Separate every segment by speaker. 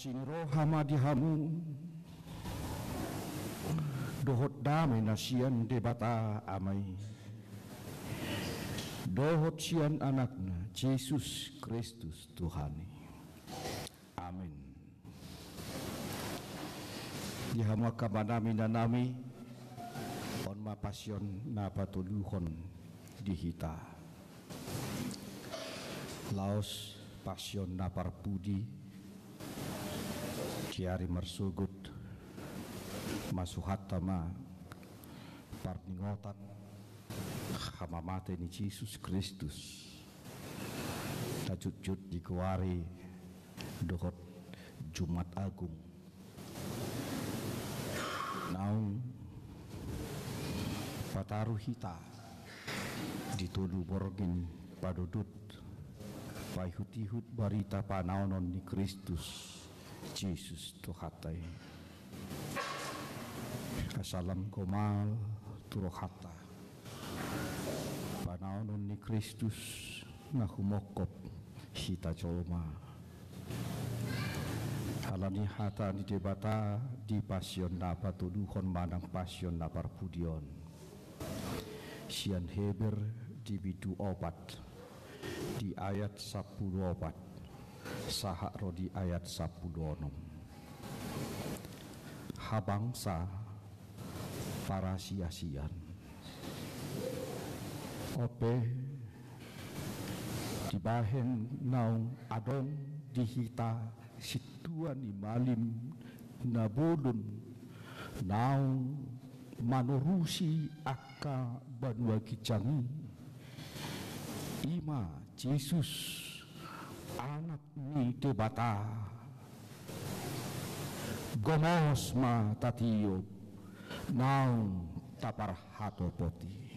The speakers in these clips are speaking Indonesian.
Speaker 1: Pasiniro hamadihamu dohot damai nasian debata amai dohot sian anakna Yesus Kristus Tuhani. Amin. Dihamu kamanami nanami on ma pasion na patuluhon dihita laos pasion na parpudi Ciari marsugut masuhatama parningotan hamamate ni Yesus Kristus tajut-jut dikuari dohot Jumat Agung naung pataruh hita ditulu borgin padudut paihut-ihut barita panaonon ni Kristus Yesus Tuhatai. Kasalam komal turohata panaonon ni Kristus ngahumokop hita colma halani hata ni debata di pasion na patuduhon manang pasion na parpudion sian Heber di bidu obat di ayat 10 obat sahak rodi ayat 10 habangsa para sia-sian ope dibahen naung adong dihita situan ni malim nabodon naung manurusi akka banwa kicangi ima Yesus anak ni debata gomos ma tatiyop naung tapar hatopoti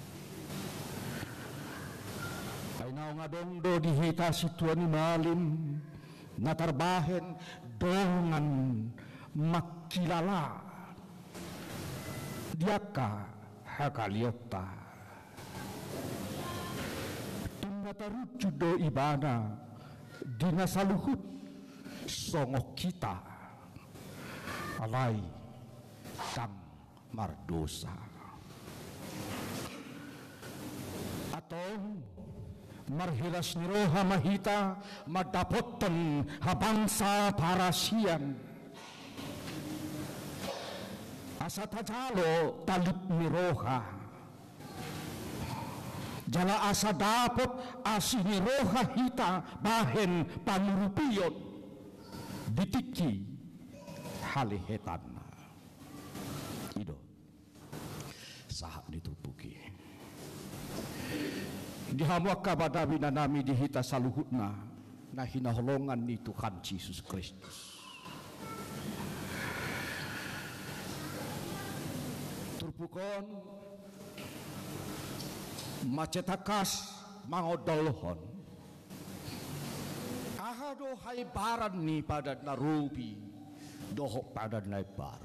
Speaker 1: ay naung adong do dihita situan ni malim natarbahen dongan makilala diaka hakaliota tumatarucu do ibana dinasaluhut songok kita alai kang mardosa atau marhilas niroha mahita madapoten habangsa parasian asatajalo talip niroha jala asa dapot asini roha hita bahen pamurupion ditiki halihetan ido sahak ditupuki dihamuak kabadabi na nami dihita saluhutna na hinaholongan ni Tuhan Yesus Kristus turpukon macetakas mangodolhon ahado haibaran ni pada narubi dohok pada naibar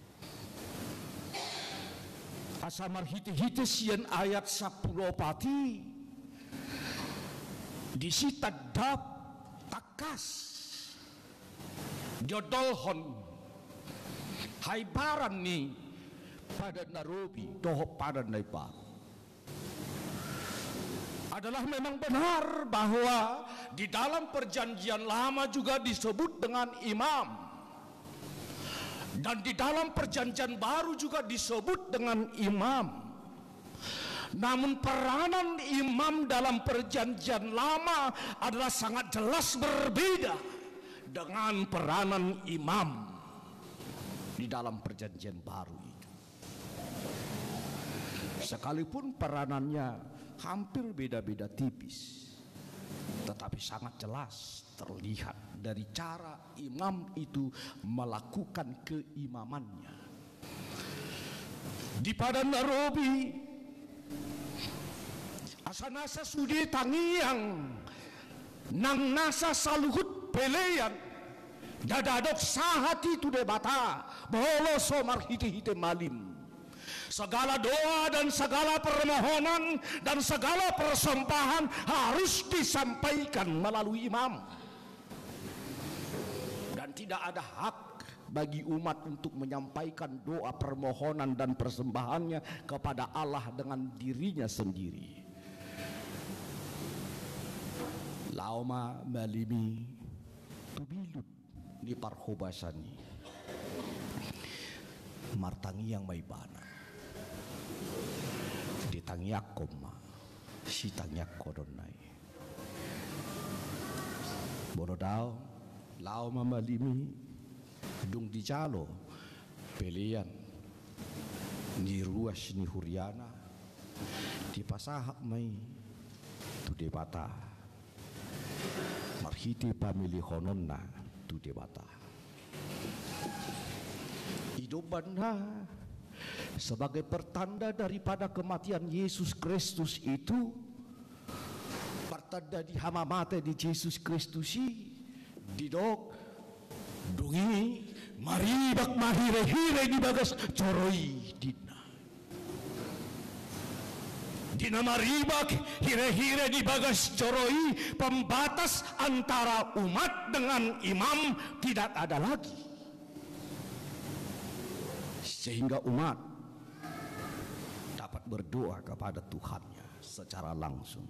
Speaker 1: asamar hiti-hiti sian ayat 10 pati disita dap takas jodolhon haibaran ni pada narubi dohok pada naibar adalah memang benar bahwa di dalam perjanjian lama juga disebut dengan imam dan di dalam perjanjian baru juga disebut dengan imam. Namun peranan imam dalam perjanjian lama adalah sangat jelas berbeda dengan peranan imam di dalam perjanjian baru itu. Sekalipun peranannya hampir beda-beda tipis, tetapi sangat jelas terlihat dari cara imam itu melakukan keimamannya. Di Padan Narobi asanasa sudi tangiang nang nasa saluhut peleyan dadadok sahati tu debata bolo somar hite-hite malim. Segala doa dan segala permohonan dan segala persembahan harus disampaikan melalui imam. Dan dan tidak ada hak bagi umat untuk menyampaikan doa permohonan dan persembahannya kepada Allah dengan dirinya sendiri. Lauma malimi tubilut ni parhobasani martangi yang may bana ditangyak koma si tangyak kodonay borodao lauma malimi dung di jalo pelian ni ruas ni huriana di pasahak may tu debata marhiti pamili hononna tu debata hidupnya sebagai pertanda daripada kematian Yesus Kristus itu, pertanda di hamamate di Yesus Kristus didok dungi maribak mahire-hire di bagas coroi dina maribak hire-hire di bagas coroi, pembatas antara umat dengan imam tidak ada lagi, sehingga umat dapat berdoa kepada Tuhannya secara langsung.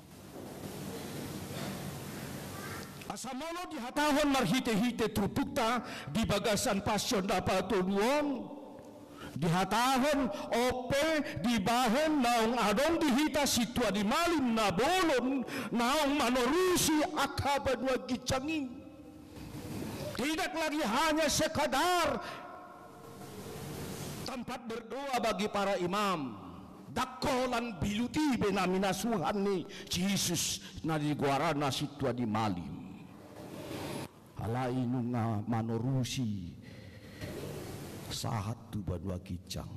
Speaker 1: Asamono di hatahon marhite-hite trupukta di bagasan pasyon dapat tunuan di hatahon ope di bahen naong adong dihita situa di malim na bolon naong manorusi akaban wagi canging, tidak lagi hanya sekadar tempat berdoa bagi para imam, dakolan biluti benaminasuhan ni Jesus na di guarana situa di malim alainu nga manorusi sahat tu badua kicang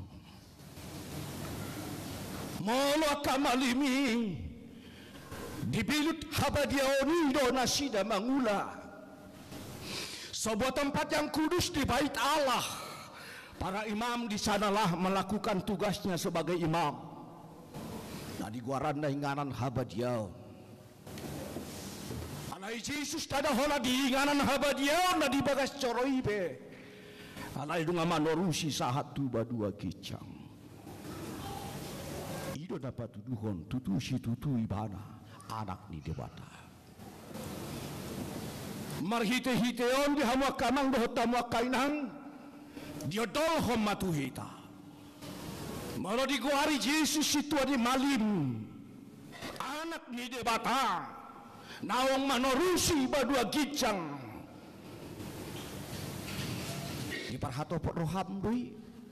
Speaker 1: molo kamalimi dibilut habadiaonido nasida mangula, sebuah tempat yang kudus di bait Allah. Para imam di sanalah melakukan tugasnya sebagai imam. Nah di guaranda inganan habadiau. Alai Yesus tada hola di inganan habadiau na di bagas coroibe. Alai dunga manorusi sahat tu badua kicang. Ido dapat tuduhon tutu si tutu ibana anak ni debata. Marhite-hiteon di hamwa kamang doh tamwa kainang. Diodol hom matuhita malo di guari Yesus situa di malim anak ni debata naong manorusi badua gicang di parhatopot roham dui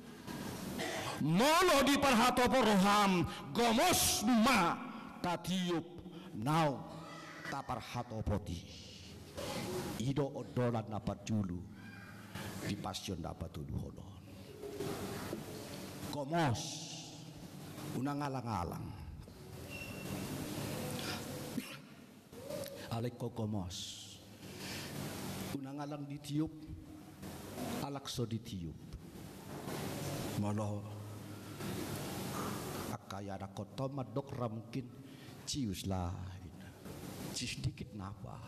Speaker 1: molo di parhatopot roham gomos ma tatiup naong taparhatopoti ido odolan dapat julu di pasyon dapat tuduhonon komos unang alang-alang alik ko komos unang alang ditiup alakso ditiup molo akaya na koto madok ramkin cius lah cius dikit napa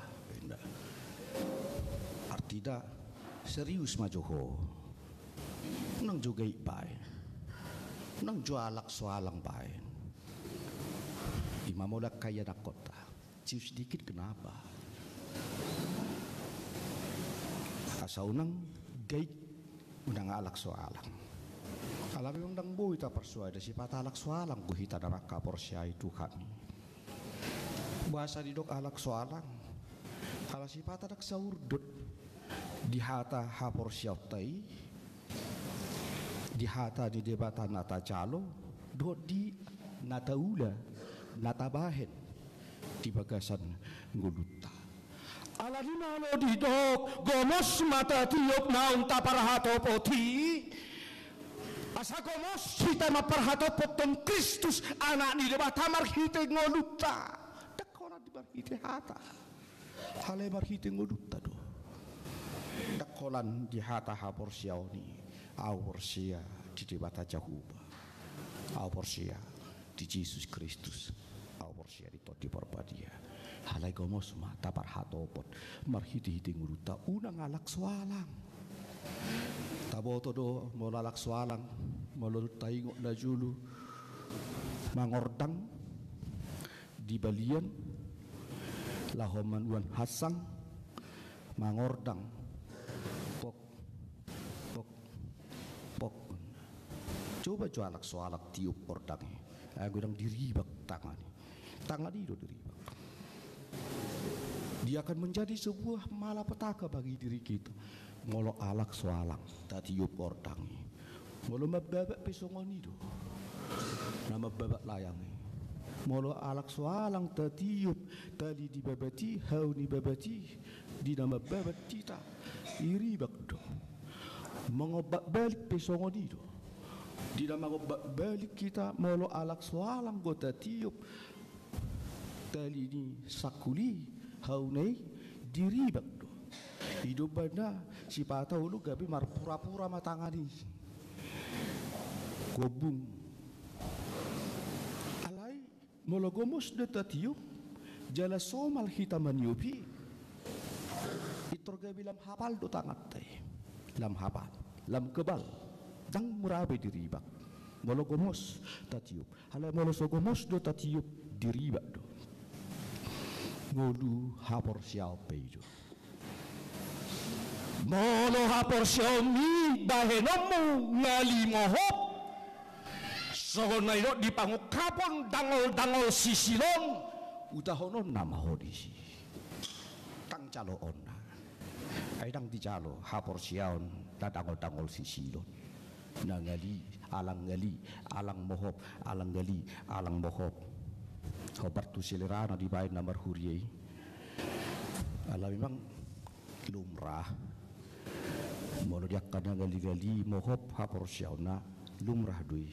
Speaker 1: artida serius majoho nang juga ipay nang jualak soalang pay imamolak kaya na kota cius dikit kenapa asa unang gate unang alak soalang alam yung dang buhay ta persuada si patalak soalang guhita na makaporsya itu kami bahasa didok alak soalang kalau si patalak saurdut di hata hapor syautai di hata di debata nata calo do di nata ula nata bahen di bagasan nguluta aladina lo di dok gomos mata tiop naun taparahato poti asa gomos kita maparhato potong Kristus anak ni debata marhite nguluta dakona di marhite hata hale marhite nguluta do dakolan di hata haporsiau ni aworsia di debata jahuba aworsia di Yesus Kristus aworsia di todi perpadia halai gomos ma tapar hatopot marhiti-hiti nguruta unang alak swalang taboto do molalak swalang molol taingo na julu mangordang di balian lahoman uan hasang mangordang pok coba jualak soalak tiup ordangnya aku dang diribak tangan itu diribak. Dia akan menjadi sebuah malapetaka bagi diri kita. Molo alak soalak tatiup ordangnya molo mababak pesongon itu nama babak layangnya molo alak soalang tatiup tali di babati hau ni babati di nama babat kita iribak do mengobak balik pesongon itu di nama ngobak balik kita molo alak soalang go tatiup tali ni sakuli hau nei diribak do hidup benda si patau lu gabi mar pura-pura matangani gobung alai mologomos de tatiup jala somal hitaman yupi itorga bilam hafal do tangat tay lam hafal lam kebal dang murabe diribak mologomos tatiup alai molosogomos do tatiup diribak do ngolu hapor siapa itu molo hapor siomi bahenomu ngalimohop sogonairo dipanguk kapon dangol sisilon utahonon nama hodisi tang calo onna aidang di calo hapor siaon dangol sisilon nangali alang mohop alang gali alang mohop hobar tu selerana di bain namar huriei ala memang lumrah molo dia kadang gali mohop hapor siaona lumrah dui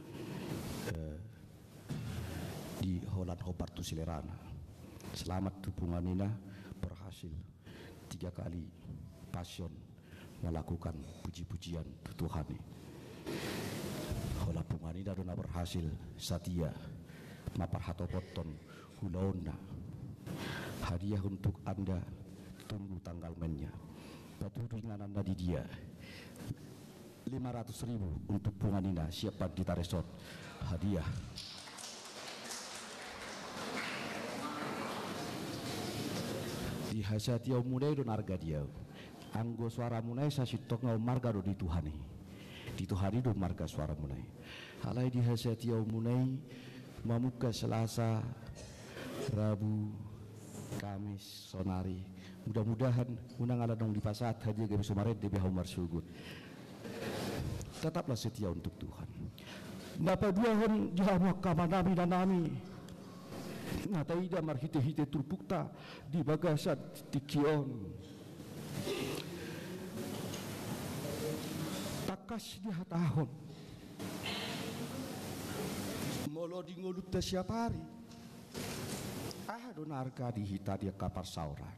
Speaker 1: di Holland hobar tu selerana selamat hubungan ina berhasil 3 kali passion melakukan puji-pujian Tuhan Holland hubungan ina dona berhasil satia mapar hatopoton hulaona hadiah untuk anda tunggu tanggal mainnya batu ringan anda di dia 500.000 untuk bunga nina siap di resort hadiah di hasat yau munai don harga dia anggo suara munai sa sitok ngau marga do di Tuhani do marga suara munai halai di hasat yau munai mamuka Selasa Rabu Kamis sonari mudah-mudahan unang ala dong di pasat hadiah gabi sumaret debi haumar sugut tetaplah setia untuk Tuhan napa duahon jawa kamanami danami nata ida marhite-hite turpukta di bagasat tikion takas di hatahon molo di ngolut siap hari donarka di hita dia kapar sauran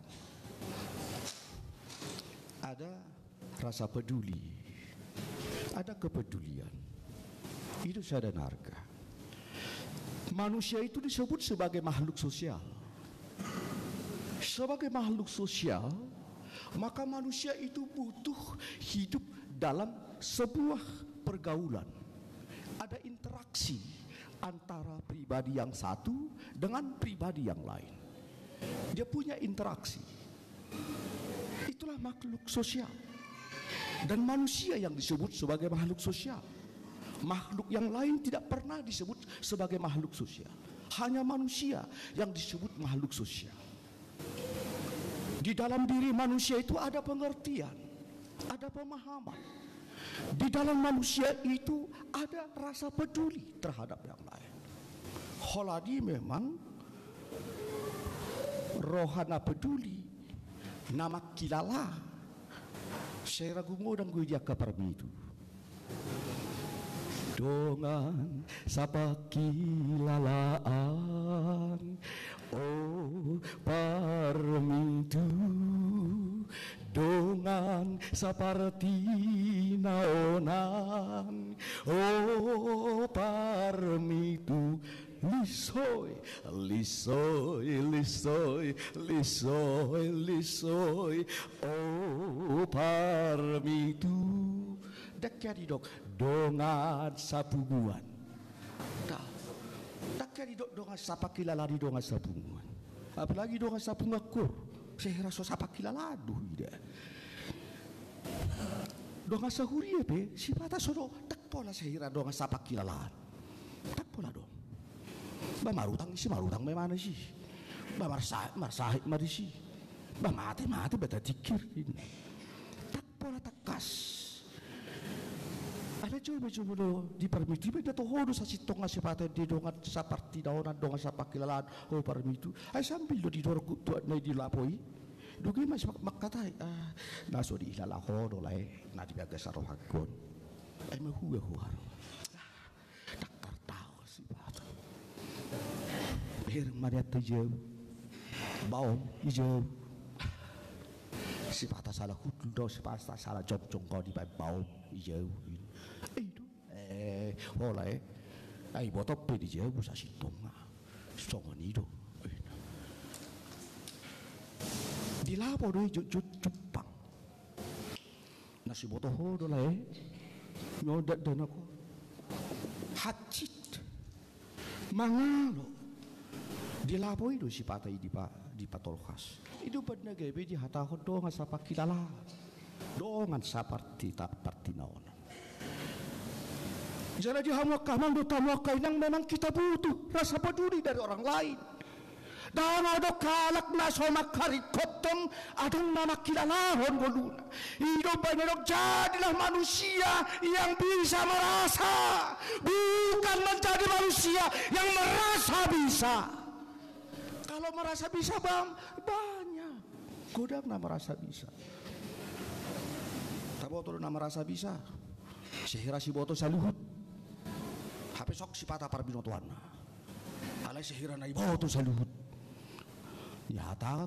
Speaker 1: ada rasa peduli ada kepedulian itu saya denarkan manusia itu disebut sebagai makhluk sosial maka manusia itu butuh hidup dalam sebuah pergaulan ada interaksi antara pribadi yang satu dengan pribadi yang lain dia punya interaksi itulah makhluk sosial dan manusia yang disebut sebagai makhluk sosial makhluk yang lain tidak pernah disebut sebagai makhluk sosial hanya manusia yang disebut makhluk sosial di dalam diri manusia itu ada pengertian ada pemahaman di dalam manusia itu ada rasa peduli terhadap yang lain holadi memang rohana peduli nama kilala saya ragu ngodang gue dia kaparmi itu dongan sapa kilalaan oh parmitu dongan saparti naonan oh parmitu lisoy lisoy, lisoy, lisoy, oh parmitu. Dakari dok dongan sapunguan. Dakari dok dongan sapakilalari dongan sapunguan. Apalagi dongan sapungakur. Saya rasa sapakilaladuh ida. Dongan sahuria be si pata sodo tak pola saya dongan sapakilalan. Tak pola dong. Ba marutang si marutang me mana sih? Ba marsahit mari sih. Ba mati beta tikir ini. Tak pola takas. Ada coba lo di permitu beda to hodo sa sitonga si pata di dongan sa parti daonan dongan sa pakilalan ho permitu. Ay sambil do di dorku tu na di lapoi. Dugi mas makatai naso di ilala hodo lai na di baga saro hakon. Ay mahuwa huar. Tak tahu si pata. Ber mariat tejau. Baom hijau. Si pata salah hudul do si pata salah jong kau di baom hijau. Oleh, ay botol pe di jauh sa sitonga, sitonga ni do. Di lapo do Jepang. Nasi botol ho do lah nyodat dan aku hacit mangalo. Di lapo itu si patai di patolkas. Itu benar gabe di hatahon do ngasapa kilala, do ngasapa parti naon. Jadi hamuakah mandu tamuakah yang memang kita butuh rasa peduli dari orang lain. Dan ada kalak nasomak karikotong adang nama kilalahon boluna. Hidup banyak jadilah manusia yang bisa merasa, bukan menjadi manusia yang merasa bisa. Kalau merasa bisa bang banyak. Godam nama merasa bisa. Tak botol nama merasa bisa. Sehira si botol saluhut. Hape sok si pata parbinotuan. Alay sehira na ibaw to sa luhut. Yatak.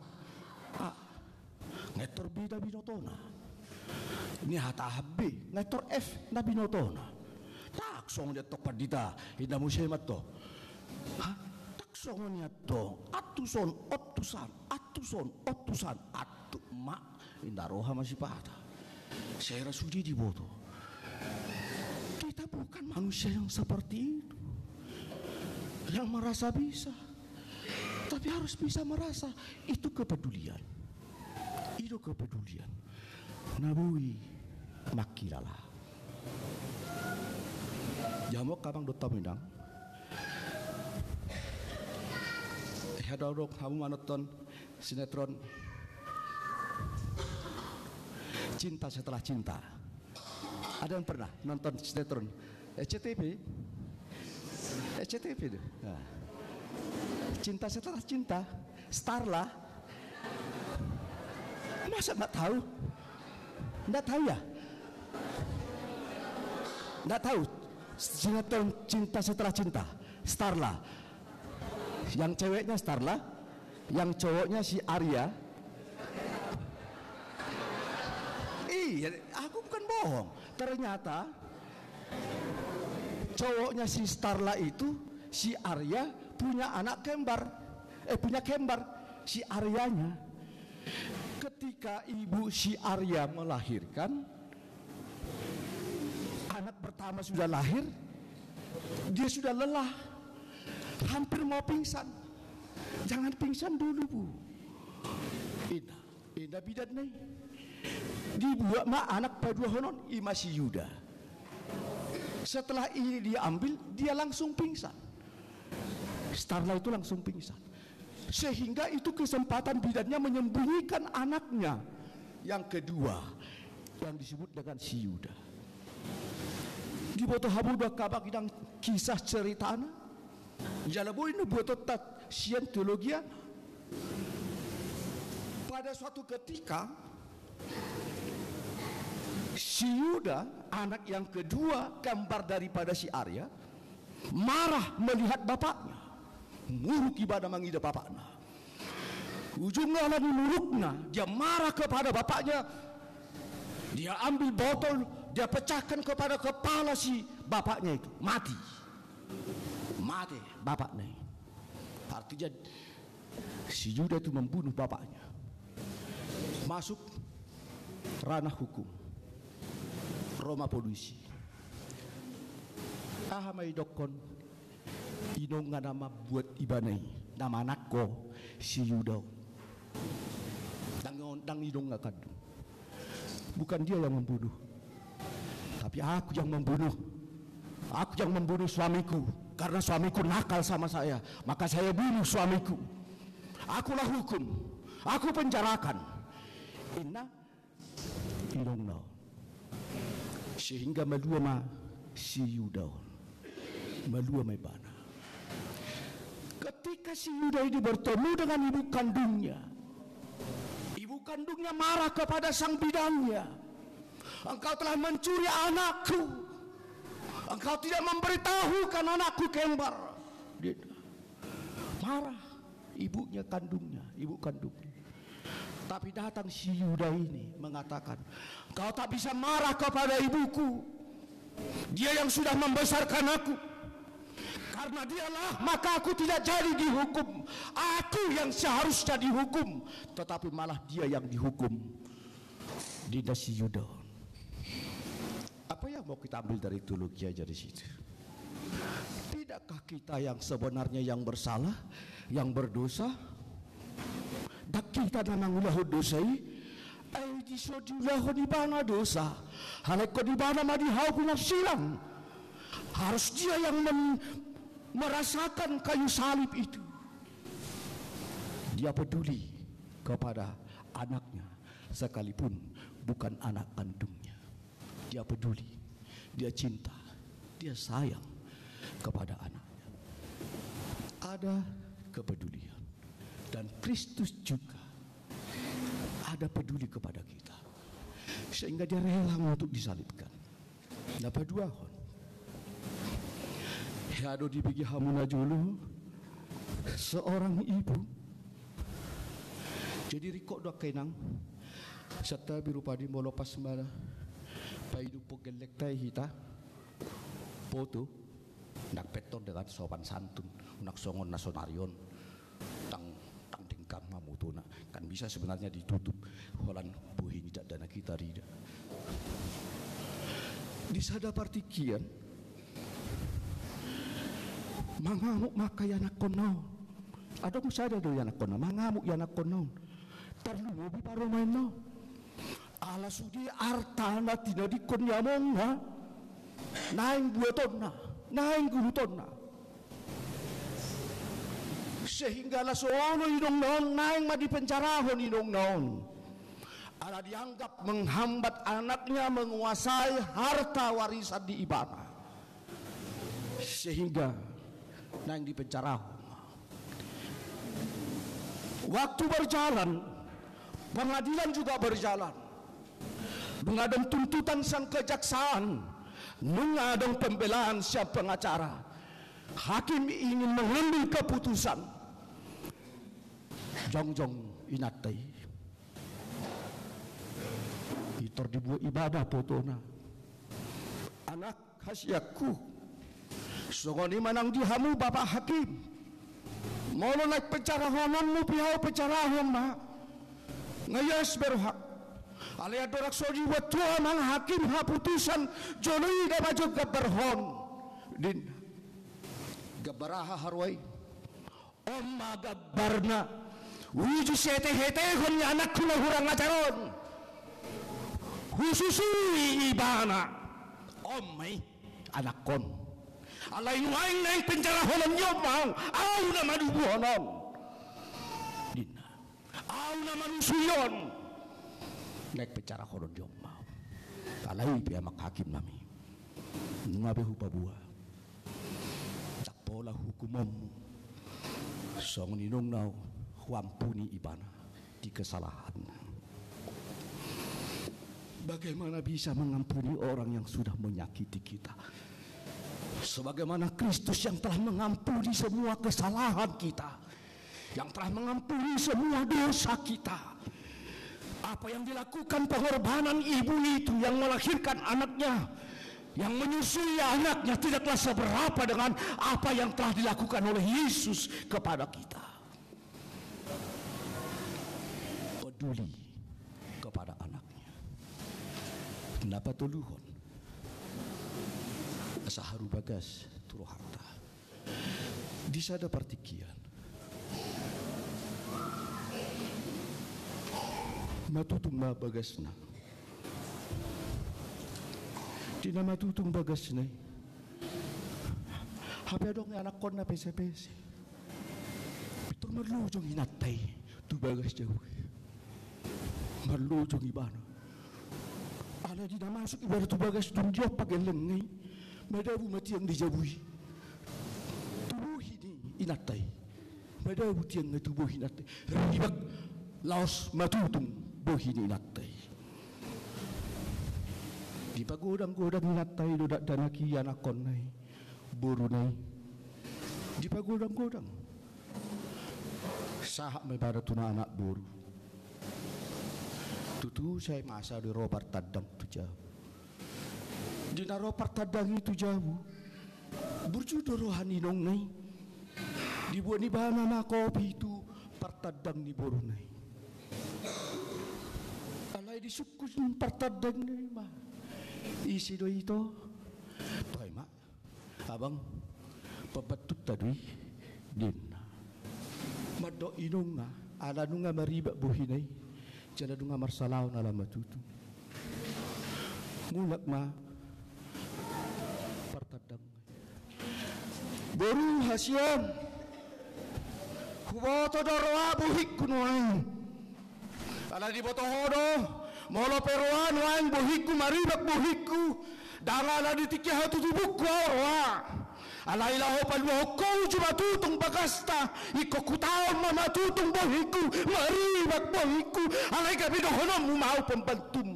Speaker 1: Ngetor B na binotona. Ni hata habbi. Ngetor F na binotona. Taksong niya to padita. Hina mo siya mato. Taksong niya to. Atuson, otusan. Atu ma. Indaroha masih pata. Sehira sudi di boto. Kita bukan manusia yang seperti itu, yang merasa bisa, tapi harus bisa merasa. Itu kepedulian. Nabui makilala. Jamok kabang dota minang. Hadorok kamu manoton sinetron Cinta Setelah Cinta. Ada yang pernah nonton sinetron SCTV itu? Nah. Cinta Setelah Cinta, Starla. Masa nggak tahu? Nggak tahu ya? Nggak tahu sinetron Cinta Setelah Cinta, Starla. Yang ceweknya Starla, yang cowoknya si Arya. Iya, aku bukan bohong. Ternyata cowoknya si Starla itu, si Arya punya anak kembar. Punya kembar si Aryanya. Ketika ibu si Arya melahirkan, anak pertama sudah lahir, dia sudah lelah, hampir mau pingsan. Jangan pingsan dulu bu. Indah bidat nih. Dibuat mak anak padua honon imasi Yuda. Setelah ini dia ambil, dia langsung pingsan. Starla itu langsung pingsan. Sehingga itu kesempatan bidatnya menyembunyikan anaknya yang kedua, yang disebut dengan si Yuda. Di boto habuda kabak idang kisah ceritana. Jalaboy nu boto tat sientologia. Pada suatu ketika si Yuda, anak yang kedua kembar daripada si Arya, marah melihat bapaknya, muruk ibadah mengida bapaknya. Ujungnya lagi muruknya, dia marah kepada bapaknya. Dia ambil botol, dia pecahkan kepada kepala si bapaknya itu, mati bapaknya. Artinya Si Yuda itu membunuh bapaknya. Masuk ranah hukum. Roma polisi. Ahamay dokon inong nga nama buat ibanay nama anak ko si Yuda. Dang inong nga kadu. Bukan dia yang membunuh, tapi aku yang membunuh. Aku yang membunuh suamiku karena suamiku nakal sama saya, maka saya bunuh suamiku. Akulah hukum, aku penjarakan. Inna inong na. Sehingga malua ma si Yuda, malua may bana. Ketika si Yuda ini bertemu dengan ibu kandungnya marah kepada sang bidangnya. Engkau telah mencuri anakku, engkau tidak memberitahukan anakku kembar. Dia marah ibu kandungnya. Tapi datang si Yuda ini mengatakan, kau tak bisa marah kepada ibuku, dia yang sudah membesarkan aku. Karena dialah maka aku tidak jadi dihukum. Aku yang seharusnya dihukum, tetapi malah dia yang dihukum. Dinda si Yuda. Apa yang mau kita ambil dari teologi aja di situ? Tidakkah kita yang sebenarnya yang bersalah, yang berdosa? Dak kita nanangulahu dosai, ay di sojulahu di bana dosa, halek ko di bana madihaw pinagsilang. Harus dia yang merasakan kayu salib itu. Dia peduli kepada anaknya sekalipun bukan anak kandungnya. Dia peduli, dia cinta, dia sayang kepada anaknya. Ada kepedulian. Dan Kristus juga ada peduli kepada kita, sehingga dia rela untuk disalibkan. Dapat dua hon. Hado dibigi hamuna julu seorang ibu. Jadi rikok dok kenang serta biru padi molo pas mana paidu pogelek tai hita foto nak peton dengan sopan santun nak songon nasonarion tang tingkam mamutuna kan bisa sebenarnya ditutup holan buhi tidak dana kita rida di sada partikian mangamuk maka yanak kono ada ku sada do yanak kono mangamuk yanak kono tarlu mobi paro main no ala sudi artana tidak dikon yamong ha naing buatonna naing gurutonna sehingga la solo inong noon naing madipencarahon inong noon ala dianggap menghambat anaknya menguasai harta warisan di ibana sehingga naing dipencarahon. Waktu berjalan, pengadilan juga berjalan. Mengadang tuntutan sang kejaksaan, mengadang pembelaan siap pengacara. Hakim ingin mengambil keputusan. Jong inatai. Itor dibuat ibadah potona. Anak hasiaku. Sogoni manang dihamu bapak hakim. Molo naik pencarahonan mu pihau pencarahan ma. Ngayas berhak. Alia dorak soji buat tua mang hakim haputusan joloi da maju gabarhon. Din gabaraha harway. Omma gabarna. Wiju sete-hete hon anak kula hurang acaron. Hususui ibana. Ommai anak kon. Alay nuaing naing pencarahonan yom mau. Au na madubuhonon. Dina. Au na manusuyon. Naik pencarahonan yom mau. Alay pia makhakim nami. Ngabe hupabua. Capola hukummu. Song ninong nau. Wampuni ibana di kesalahan. Bagaimana bisa mengampuni orang yang sudah menyakiti kita? Sebagaimana Kristus yang telah mengampuni semua kesalahan kita, yang telah mengampuni semua dosa kita. Apa yang dilakukan pengorbanan ibu itu yang melahirkan anaknya, yang menyusui anaknya tidaklah seberapa dengan apa yang telah dilakukan oleh Yesus kepada kita. peduli kepada anaknya. Kenapa tuluhon? Asaharu bagas turu harta. Di sada partikian. Matutung bagasna. Dina matutung bagasna. Hape dong anak kon na pese-pese. Itu merlujong inatay. Tu bagas jauh. Merlujong ibana. Ala di na masuk ibarat tu bagas tunjok pakai lengai. Madabu mati yang dijabui. Tubuh ini inatay. Madabu tiang tubuh inatay. Ribak laos matutung buhi ni inatay. Di pagodang-godang inatay dodak danaki anak kon nai. Buru nai. Di pagodang-godang. Sahak may para tuna anak buru. Tutu saya masa di Robert Tadang tu jauh. Di na Robert Tadang itu jauh. Berjudo rohani nong nai. Dibuat ni bahan nama kopi itu partadang ni buru nai. Alai disukus partadang ni mah. Isi do itu. Toy mak. Abang papatut tadi din. Mado inong nga ala nunga mariba buhinay. Jala nunga marsalaw na lama tutu. Mulak ma partadang. Boru hasian. Huboto dorwa buhik kunuan. Ala di boto hodo. Molo peruan wan buhikku maribak buhikku. Dangala di tikya tutubuk ko roa. Alay laho palwa ko cuma tutong bagasta. Iko kutaon mamatutong buhikku. Maribak buhikku. Alay gabi dohonom mau pembantum.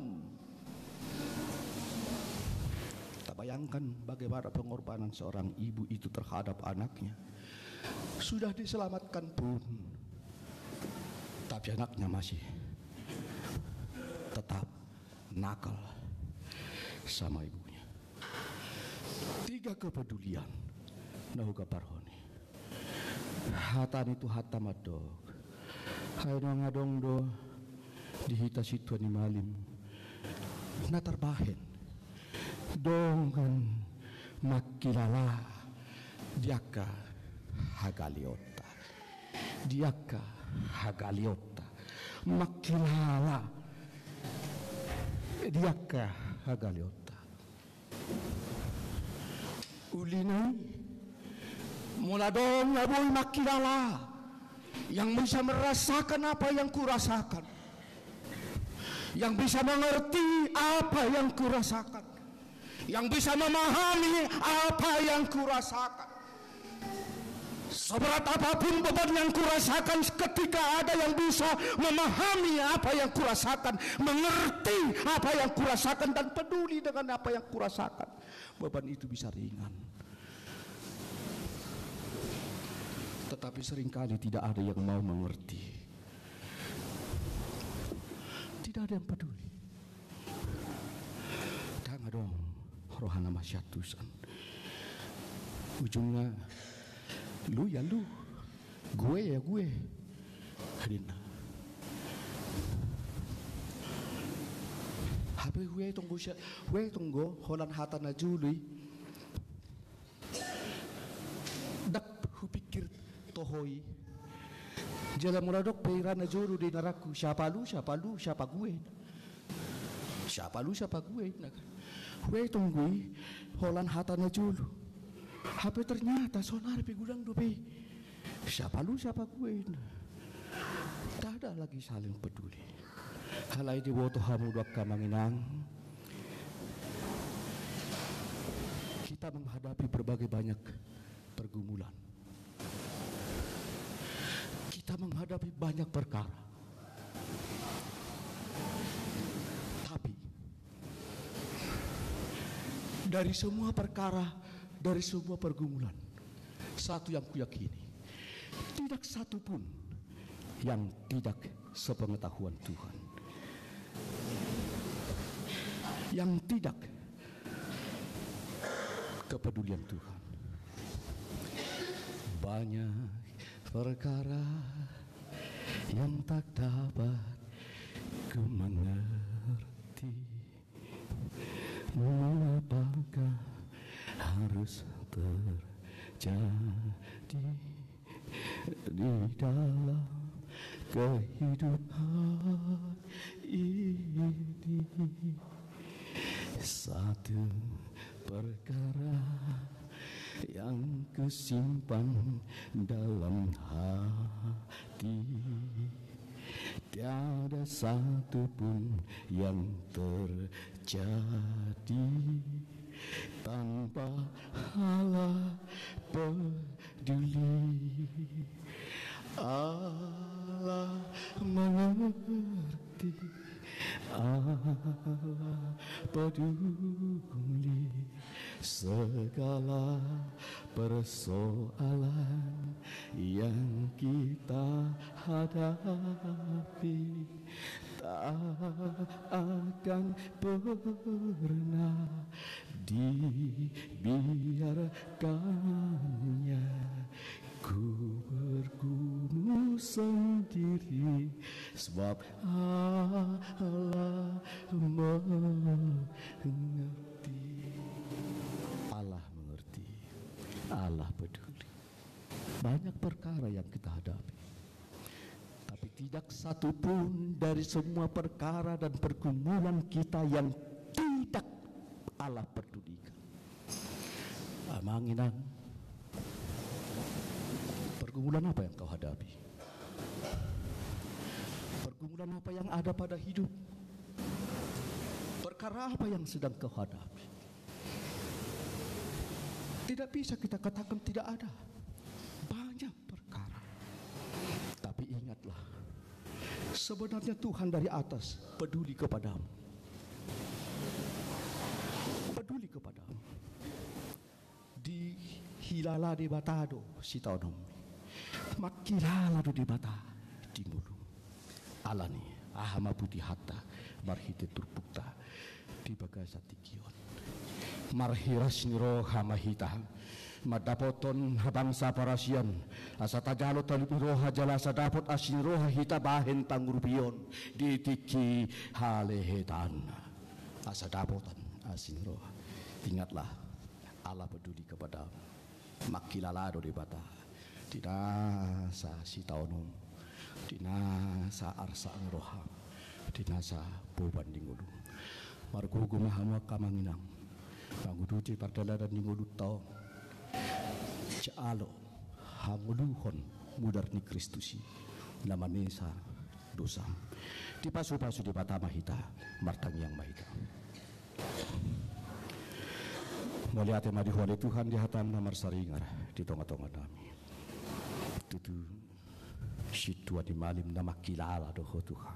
Speaker 1: Bayangkan bagaimana pengorbanan seorang ibu itu terhadap anaknya. Sudah diselamatkan pun, tapi anaknya masih tetap nakal sama ibunya. 3 kepedulian nahuga parhoni. Hatan itu hata madog. Hai ngadong do dihita situan ni malim. Natarbahen. Dongan makilala diaka hagaliota makilala diaka hagaliota ulinay mula dong naboy makilala yang bisa merasakan apa yang kurasakan, yang bisa mengerti apa yang kurasakan, yang bisa memahami apa yang kurasakan. Seberat apapun beban yang kurasakan, ketika ada yang bisa memahami apa yang kurasakan, mengerti apa yang kurasakan, dan peduli dengan apa yang kurasakan, beban itu bisa ringan. Tetapi seringkali tidak ada yang mau mengerti, tidak ada yang peduli. Tangga dong rohana masyatusan. Ujungnya lu ya lu, gue ya gue. Hadina. Hape gue tunggu holan hata na juli. Dak hupikir tohoi. Jala muradok peira na juru di naraku. Siapa lu, siapa gue. Siapa lu, siapa gue. Gue tunggu holan hata na julu. Hape ternyata sonar pigudang dope. Siapa lu, siapa gue. Tak ada lagi saling peduli. Halai di woto hamu dua kamanginang. Kita menghadapi berbagai banyak pergumulan. Kita menghadapi banyak perkara. Tapi dari semua perkara, dari semua pergumulan, satu yang kuyakini, tidak satu pun yang tidak sepengetahuan Tuhan, yang tidak kepedulian Tuhan. Banyak perkara yang tak dapat Ku mengerti apakah harus terjadi di dalam kehidupan ini. Satu perkara yang kusimpan dalam hati, tiada satu pun yang terjadi tanpa Allah peduli. Allah mengerti, Allah peduli segala persoalan yang kita hadapi. Tak akan pernah dibiarkannya ku bergumul sendiri, sebab Allah mengerti. Allah mengerti, Allah peduli. Banyak perkara yang kita hadapi, tapi tidak satu pun dari semua perkara dan pergumulan kita yang tidak Allah pedulikan. Amanginang, pergumulan apa yang kau hadapi? Pergumulan apa yang ada pada hidup? Perkara apa yang sedang kau hadapi? Tidak bisa kita katakan tidak ada. Banyak perkara. Tapi ingatlah, sebenarnya Tuhan dari atas peduli kepadamu. Peduli kepadamu. Di hilala di batado si taunom, makilala do di bata di mulu. Alani ahama putih hatta marhite turpukta di bagasati kion. Marhiras niro hamahita madapoton habangsa parasian asa tajalo talip roha jalasa dapot asin roha hita bahen tangurbion di tiki halehetan asa dapotan asin roha. Ingatlah, Allah peduli kepada makilalado di bata dinasa sitaonom dinasa arsa roha dinasa bobanding ulu margugu mahama kamanginang panguduci pardala dan ningulu tau caalo hanguluhon mudar ni Kristusi lamanesa dosa di pasu-pasu di bata mahita martang yang mahita melihat madi oleh Tuhan di hatan namar saringar di tonga-tonga nami tutu situa di malim nama kilala doho Tuhan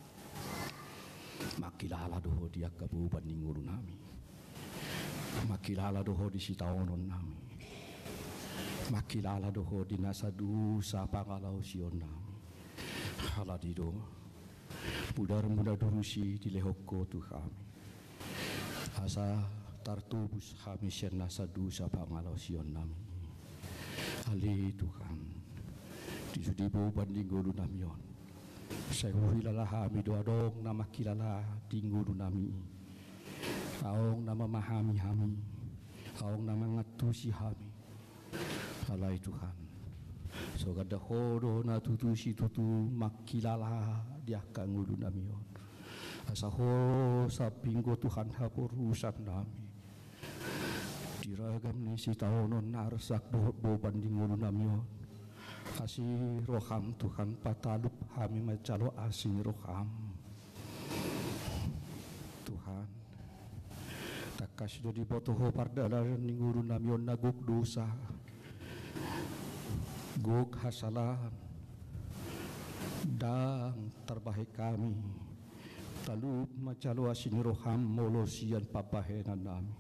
Speaker 1: makilala doho dia kabuban ningulu nami makilala doho di sitaonon nami makilala doho di nasadu sapangalau sion nami haladido mudar-mudar durusi di lehoko Tuhan asa tartubus kami sen nasadu sapangalau sion nami ali Tuhan disudibo banding gulu namion saya hilala kami doadong nama kilala tinggu nami aong nama mahami hami aong nama ngatusi hami alai Tuhan so gada hodo na tutusi tutu makilala dia kangulu namion asa ho sapinggo Tuhan hapur rusak nami diragam ni si taonon narsak bo banding gulu namion kasih roham Tuhan patalup kami macalo asing roham Tuhan takas do di botoho pardala ninguru namion naguk dosa guk hasalan dan terbaik kami talup macalo asing roham molosian papahenan nami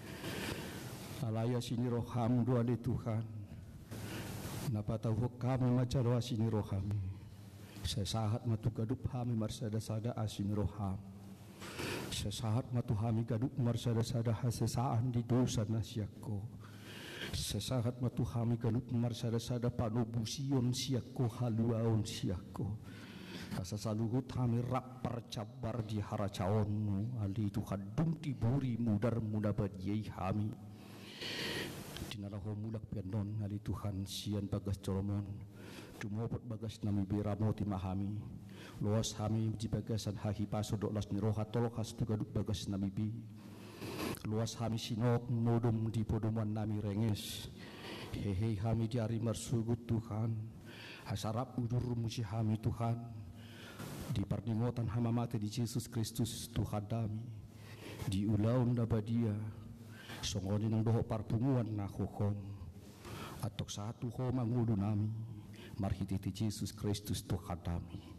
Speaker 1: alaya sini roham doa di Tuhan napatahu kami macalo asini rohami sesahat matu gadup kami marsada-sada asini roham sesahat matu kami gadup marsada-sada hasesaan di dosa nasyako sesahat matu kami gadup marsada-sada panubusion siako haluaon siako Asa saluhut kami rak percabar di haracaonmu ali Tuhan dumti buri mudar muda badiai kami dinaraho mulak pianon ali Tuhan sian bagas colomon dumopot bagas nami biramo timahami luas kami di bagasan hahi pasodok las niroha tolok has tugaduk bagas nami bi luas kami sinok nodum di podoman nami renges hehe kami di hari marsugut Tuhan hasarap udur musi kami Tuhan di pernimotan hama mati di Yesus Kristus Tuhan kami di ulaun dabadia songoni nang doho parpunguan na kokong atok satu ho mangudu nami marhiti Yesus Kristus Tuhan kami.